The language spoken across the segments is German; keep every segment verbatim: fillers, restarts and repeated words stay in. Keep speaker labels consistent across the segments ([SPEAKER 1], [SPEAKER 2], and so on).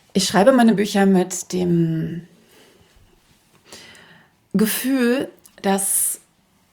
[SPEAKER 1] Ich schreibe meine Bücher mit dem Gefühl, dass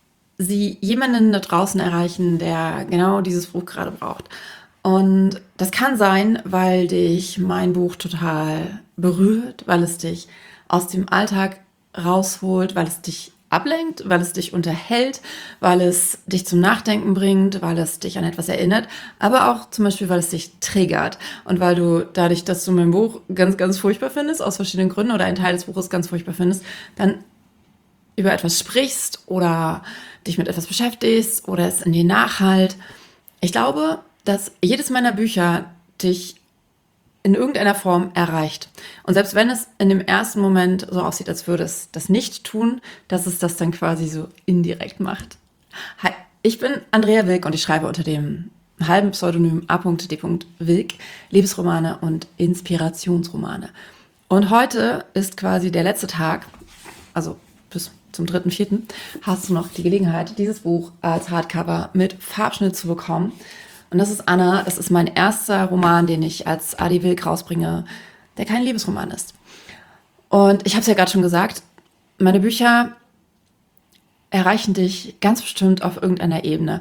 [SPEAKER 1] sie jemanden da draußen erreichen, der genau dieses Buch gerade braucht. Und das kann sein, weil dich mein Buch total berührt, weil es dich aus dem Alltag rausholt, weil es dich ablenkt, weil es dich unterhält, weil es dich zum Nachdenken bringt, weil es dich an etwas erinnert, aber auch zum Beispiel, weil es dich triggert und weil du dadurch, dass du mein Buch ganz, ganz furchtbar findest, aus verschiedenen Gründen oder einen Teil des Buches ganz furchtbar findest, dann über etwas sprichst oder dich mit etwas beschäftigst oder es in dir nachhalt. Ich glaube, dass jedes meiner Bücher dich in irgendeiner Form erreicht. Und selbst wenn es in dem ersten Moment so aussieht, als würde es das nicht tun, dass es das dann quasi so indirekt macht. Hi, ich bin Andrea Wilk und ich schreibe unter dem halben Pseudonym A D. Wilk Liebesromane und Inspirationsromane. Und heute ist quasi der letzte Tag, also bis zum dritten vierten hast du noch die Gelegenheit, dieses Buch als Hardcover mit Farbschnitt zu bekommen. Und das ist Anna, das ist mein erster Roman, den ich als Adi Wilk rausbringe, der kein Liebesroman ist. Und ich habe es ja gerade schon gesagt, meine Bücher erreichen dich ganz bestimmt auf irgendeiner Ebene.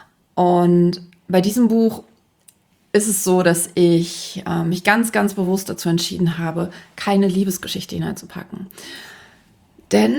[SPEAKER 1] Und bei diesem Buch ist es so, dass ich äh, mich ganz, ganz bewusst dazu entschieden habe, keine Liebesgeschichte hineinzupacken. Denn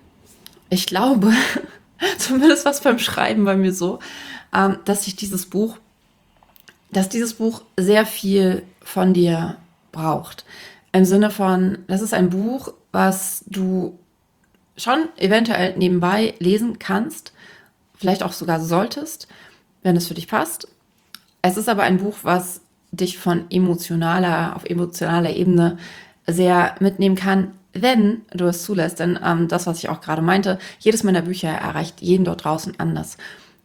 [SPEAKER 1] ich glaube, zumindest was beim Schreiben bei mir so, ähm, dass sich dieses Buch dass dieses Buch sehr viel von dir braucht. Im Sinne von, das ist ein Buch, was du schon eventuell nebenbei lesen kannst, vielleicht auch sogar solltest, wenn es für dich passt. Es ist aber ein Buch, was dich von emotionaler, auf emotionaler Ebene sehr mitnehmen kann, wenn du es zulässt. Denn ähm, das, was ich auch gerade meinte, jedes meiner Bücher erreicht jeden dort draußen anders.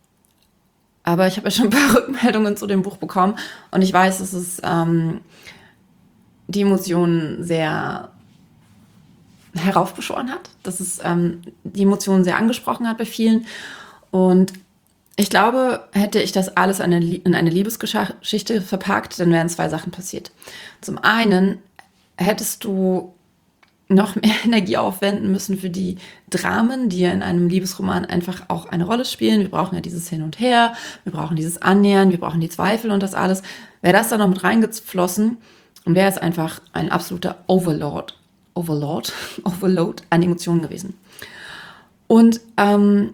[SPEAKER 1] Aber ich habe ja schon ein paar Rückmeldungen zu dem Buch bekommen und ich weiß, dass es ähm, die Emotionen sehr heraufbeschworen hat, dass es ähm, die Emotionen sehr angesprochen hat bei vielen. Und ich glaube, hätte ich das alles in eine Liebesgeschichte verpackt, dann wären zwei Sachen passiert. Zum einen hättest du noch mehr Energie aufwenden müssen für die Dramen, die ja in einem Liebesroman einfach auch eine Rolle spielen. Wir brauchen ja dieses Hin und Her, wir brauchen dieses Annähern, wir brauchen die Zweifel und das alles. Wäre das da noch mit reingeflossen, und wäre es einfach ein absoluter Overload, Overload, Overload an Emotionen gewesen. Und ähm,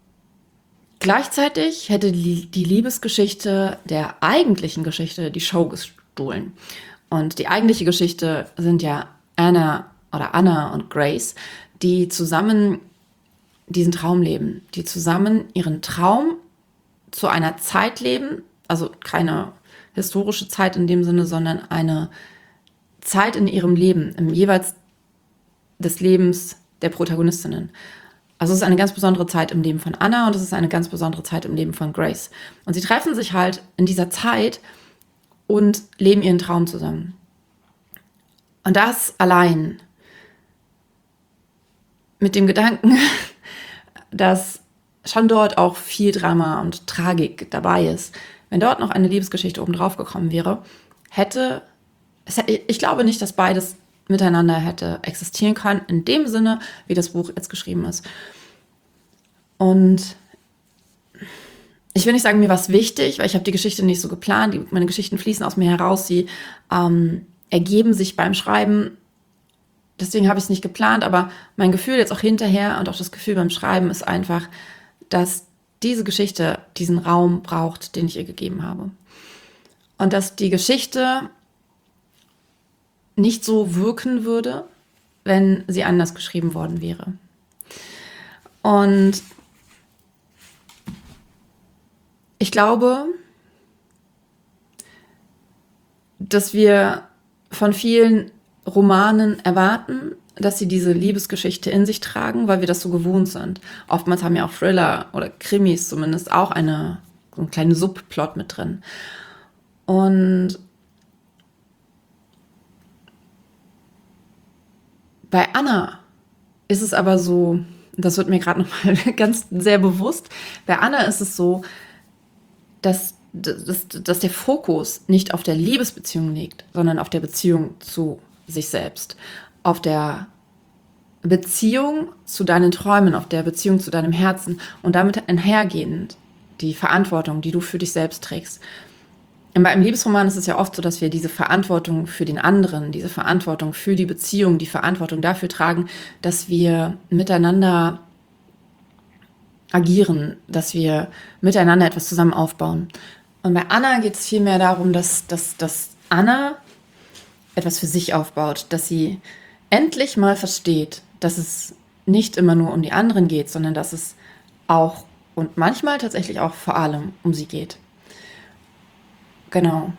[SPEAKER 1] gleichzeitig hätte die Liebesgeschichte der eigentlichen Geschichte die Show gestohlen. Und die eigentliche Geschichte sind ja Anna oder Anna und Grace, die zusammen diesen Traum leben, die zusammen ihren Traum zu einer Zeit leben, also keine historische Zeit in dem Sinne, sondern eine Zeit in ihrem Leben, im jeweils des Lebens der Protagonistinnen. Also es ist eine ganz besondere Zeit im Leben von Anna und es ist eine ganz besondere Zeit im Leben von Grace. Und sie treffen sich halt in dieser Zeit und leben ihren Traum zusammen. Und das allein mit dem Gedanken, dass schon dort auch viel Drama und Tragik dabei ist. Wenn dort noch eine Liebesgeschichte obendrauf gekommen wäre, hätte, ich glaube nicht, dass beides miteinander hätte existieren können, in dem Sinne, wie das Buch jetzt geschrieben ist. Und ich will nicht sagen, mir war es wichtig, weil ich habe die Geschichte nicht so geplant. Die, meine Geschichten fließen aus mir heraus, sie ähm, ergeben sich beim Schreiben. Deswegen habe ich es nicht geplant, aber mein Gefühl jetzt auch hinterher und auch das Gefühl beim Schreiben ist einfach, dass diese Geschichte diesen Raum braucht, den ich ihr gegeben habe. Und dass die Geschichte nicht so wirken würde, wenn sie anders geschrieben worden wäre. Und ich glaube, dass wir von vielen Romanen erwarten, dass sie diese Liebesgeschichte in sich tragen, weil wir das so gewohnt sind. Oftmals haben ja auch Thriller oder Krimis zumindest auch eine, so einen kleinen Subplot mit drin. Und bei Anna ist es aber so, das wird mir gerade nochmal ganz sehr bewusst, bei Anna ist es so, dass, dass, dass der Fokus nicht auf der Liebesbeziehung liegt, sondern auf der Beziehung zu sich selbst, auf der Beziehung zu deinen Träumen, auf der Beziehung zu deinem Herzen und damit einhergehend die Verantwortung, die du für dich selbst trägst. Und bei einem Liebesroman ist es ja oft so, dass wir diese Verantwortung für den anderen, diese Verantwortung für die Beziehung, die Verantwortung dafür tragen, dass wir miteinander agieren, dass wir miteinander etwas zusammen aufbauen. Und bei Anna geht es vielmehr darum, dass, dass, dass Anna etwas für sich aufbaut, dass sie endlich mal versteht, dass es nicht immer nur um die anderen geht, sondern dass es auch und manchmal tatsächlich auch vor allem um sie geht. Genau.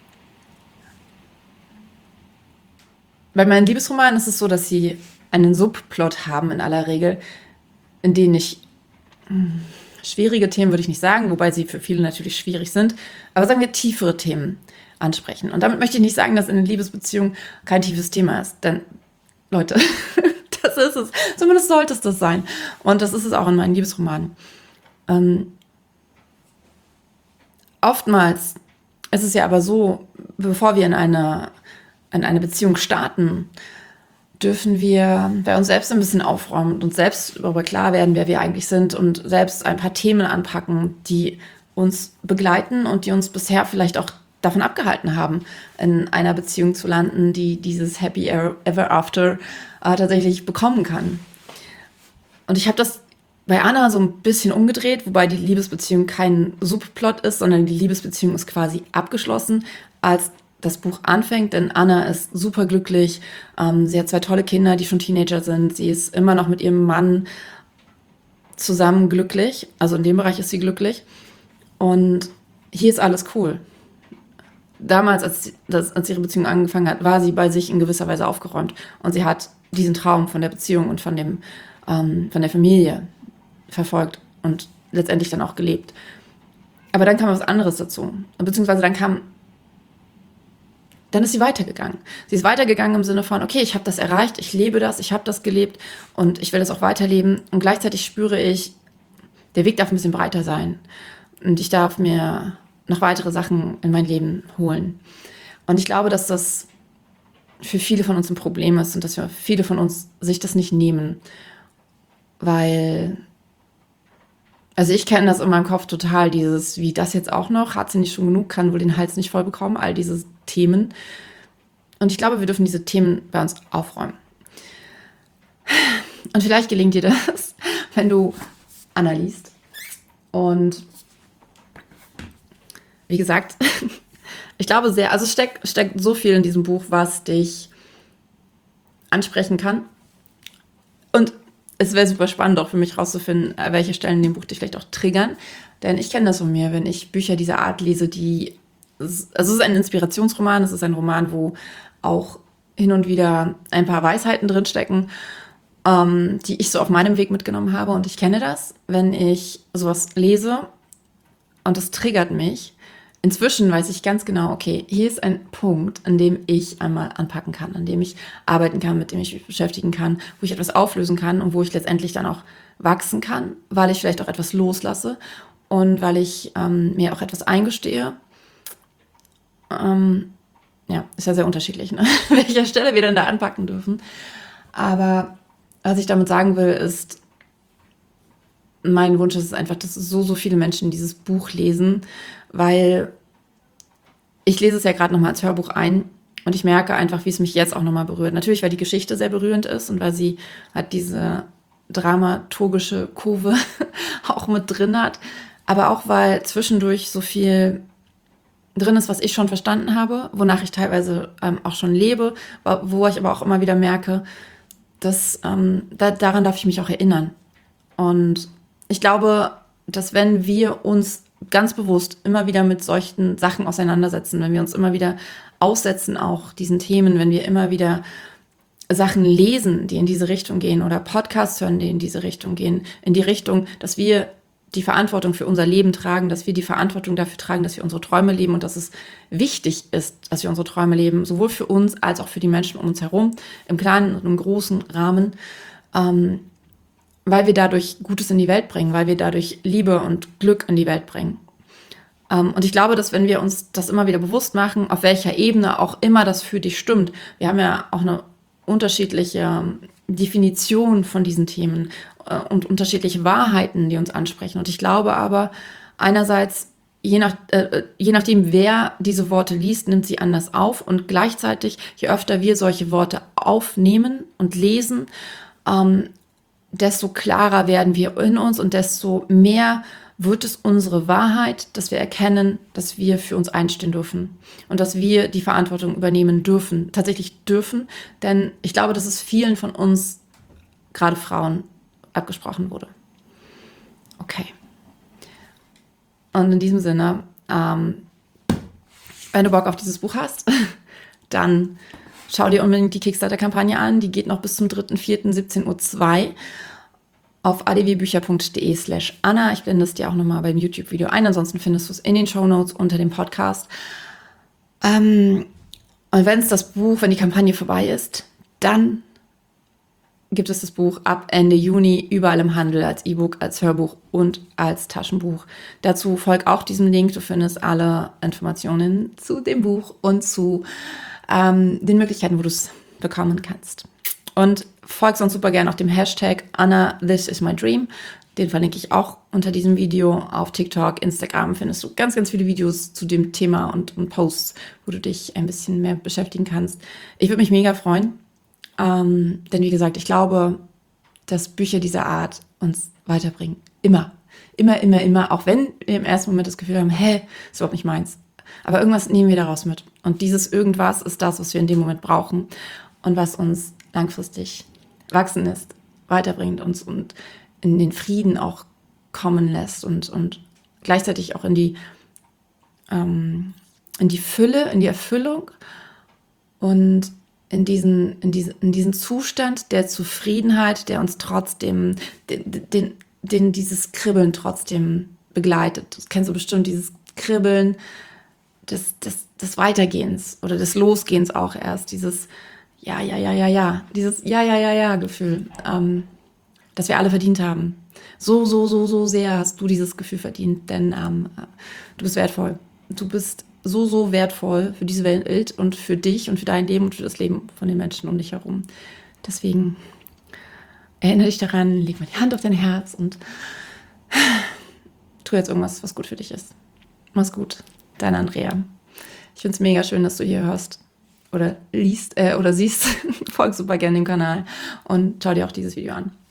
[SPEAKER 1] Bei meinen Liebesromanen ist es so, dass sie einen Subplot haben in aller Regel, in denen ich hm, schwierige Themen würde ich nicht sagen, wobei sie für viele natürlich schwierig sind, aber sagen wir tiefere Themen ansprechen. Und damit möchte ich nicht sagen, dass in einer Liebesbeziehung kein tiefes Thema ist, denn Leute, das ist es. Zumindest sollte es das sein. Und das ist es auch in meinen Liebesromanen. Ähm, oftmals ist es ja aber so, bevor wir in eine, in eine Beziehung starten, dürfen wir bei uns selbst ein bisschen aufräumen und uns selbst darüber klar werden, wer wir eigentlich sind und selbst ein paar Themen anpacken, die uns begleiten und die uns bisher vielleicht auch davon abgehalten haben, in einer Beziehung zu landen, die dieses Happy Ever After äh, tatsächlich bekommen kann. Und ich habe das bei Anna so ein bisschen umgedreht, wobei die Liebesbeziehung kein Subplot ist, sondern die Liebesbeziehung ist quasi abgeschlossen, als das Buch anfängt, denn Anna ist super glücklich. Ähm, sie hat zwei tolle Kinder, die schon Teenager sind. Sie ist immer noch mit ihrem Mann zusammen glücklich. Also in dem Bereich ist sie glücklich. Und hier ist alles cool. Damals, als, das, als ihre Beziehung angefangen hat, war sie bei sich in gewisser Weise aufgeräumt. Und sie hat diesen Traum von der Beziehung und von, dem, ähm, von der Familie verfolgt und letztendlich dann auch gelebt. Aber dann kam was anderes dazu. Beziehungsweise dann kam Dann ist sie weitergegangen. Sie ist weitergegangen im Sinne von, okay, ich habe das erreicht, ich lebe das, ich habe das gelebt und ich will das auch weiterleben. Und gleichzeitig spüre ich, der Weg darf ein bisschen breiter sein. Und ich darf mir noch weitere Sachen in mein Leben holen. Und ich glaube, dass das für viele von uns ein Problem ist und dass wir viele von uns sich das nicht nehmen. Weil, also ich kenne das in meinem Kopf total, dieses, wie das jetzt auch noch, hat sie nicht schon genug, kann wohl den Hals nicht voll bekommen, all diese Themen. Und ich glaube, wir dürfen diese Themen bei uns aufräumen. Und vielleicht gelingt dir das, wenn du Anna liest. Und wie gesagt, ich glaube sehr, also es steckt, steckt so viel in diesem Buch, was dich ansprechen kann. Und es wäre super spannend auch für mich rauszufinden, welche Stellen in dem Buch dich vielleicht auch triggern. Denn ich kenne das von mir, wenn ich Bücher dieser Art lese, die, also es ist ein Inspirationsroman, es ist ein Roman, wo auch hin und wieder ein paar Weisheiten drinstecken, ähm, die ich so auf meinem Weg mitgenommen habe. Und ich kenne das, wenn ich sowas lese und das triggert mich. Inzwischen weiß ich ganz genau, okay, hier ist ein Punkt, an dem ich einmal anpacken kann, an dem ich arbeiten kann, mit dem ich mich beschäftigen kann, wo ich etwas auflösen kann und wo ich letztendlich dann auch wachsen kann, weil ich vielleicht auch etwas loslasse und weil ich ähm, mir auch etwas eingestehe. Ähm, ja, ist ja sehr unterschiedlich, ne? An welcher Stelle wir denn da anpacken dürfen. Aber was ich damit sagen will, ist, mein Wunsch ist es einfach, dass so, so viele Menschen dieses Buch lesen, weil ich lese es ja gerade nochmal als Hörbuch ein und ich merke einfach, wie es mich jetzt auch nochmal berührt. Natürlich, weil die Geschichte sehr berührend ist und weil sie halt diese dramaturgische Kurve auch mit drin hat, aber auch, weil zwischendurch so viel drin ist, was ich schon verstanden habe, wonach ich teilweise ähm, auch schon lebe, wo ich aber auch immer wieder merke, dass ähm, da, daran darf ich mich auch erinnern. Und ich glaube, dass wenn wir uns ganz bewusst immer wieder mit solchen Sachen auseinandersetzen, wenn wir uns immer wieder aussetzen, auch diesen Themen, wenn wir immer wieder Sachen lesen, die in diese Richtung gehen oder Podcasts hören, die in diese Richtung gehen, in die Richtung, dass wir die Verantwortung für unser Leben tragen, dass wir die Verantwortung dafür tragen, dass wir unsere Träume leben und dass es wichtig ist, dass wir unsere Träume leben, sowohl für uns als auch für die Menschen um uns herum, im kleinen und im großen Rahmen, ähm, weil wir dadurch Gutes in die Welt bringen, weil wir dadurch Liebe und Glück in die Welt bringen. Ähm, und ich glaube, dass wenn wir uns das immer wieder bewusst machen, auf welcher Ebene auch immer das für dich stimmt, wir haben ja auch eine unterschiedliche Definition von diesen Themen äh, und unterschiedliche Wahrheiten, die uns ansprechen. Und ich glaube aber, einerseits, je, nach, äh, je nachdem, wer diese Worte liest, nimmt sie anders auf. Und gleichzeitig, je öfter wir solche Worte aufnehmen und lesen, ähm, desto klarer werden wir in uns und desto mehr wird es unsere Wahrheit, dass wir erkennen, dass wir für uns einstehen dürfen und dass wir die Verantwortung übernehmen dürfen, tatsächlich dürfen, denn ich glaube, dass es vielen von uns, gerade Frauen, abgesprochen wurde. Okay. Und in diesem Sinne, ähm, wenn du Bock auf dieses Buch hast, dann schau dir unbedingt die Kickstarter-Kampagne an. Die geht noch bis zum dritter vierter siebzehn Uhr zwei auf adwbücher.de slash Anna. Ich blende es dir auch nochmal beim YouTube-Video ein. Ansonsten findest du es in den Shownotes unter dem Podcast. Ähm, und wenn es das Buch, wenn die Kampagne vorbei ist, dann gibt es das Buch ab Ende Juni überall im Handel als E-Book, als Hörbuch und als Taschenbuch. Dazu folgt auch diesem Link. Du findest alle Informationen zu dem Buch und zu ähm, den Möglichkeiten, wo du es bekommen kannst. Und folg sonst super gerne auch dem Hashtag Anna, this is my dream. Den verlinke ich auch unter diesem Video. Auf TikTok, Instagram findest du ganz, ganz viele Videos zu dem Thema und, und Posts, wo du dich ein bisschen mehr beschäftigen kannst. Ich würde mich mega freuen. Ähm, denn wie gesagt, ich glaube, dass Bücher dieser Art uns weiterbringen. Immer. Immer, immer, immer. Auch wenn wir im ersten Moment das Gefühl haben, hä, ist überhaupt nicht meins. Aber irgendwas nehmen wir daraus mit. Und dieses Irgendwas ist das, was wir in dem Moment brauchen und was uns langfristig wachsen lässt, weiterbringt uns und in den Frieden auch kommen lässt und, und gleichzeitig auch in die, ähm, in die Fülle, in die Erfüllung und in diesen, in diesen, in diesen Zustand der Zufriedenheit, der uns trotzdem, den, den, den dieses Kribbeln trotzdem begleitet. Das kennst du bestimmt, dieses Kribbeln des, des, des Weitergehens oder des Losgehens auch erst, dieses ja, ja, ja, ja, ja, dieses ja, ja, ja, ja Gefühl, ähm, das wir alle verdient haben. So, so, so, so sehr hast du dieses Gefühl verdient, denn ähm, du bist wertvoll. Du bist so, so wertvoll für diese Welt und für dich und für dein Leben und für das Leben von den Menschen um dich herum. Deswegen erinnere dich daran, leg mal die Hand auf dein Herz und tu jetzt irgendwas, was gut für dich ist. Mach's gut, deine Andrea. Ich finde es mega schön, dass du hier hörst oder liest äh, oder siehst. Folg super gerne dem Kanal und schau dir auch dieses Video an.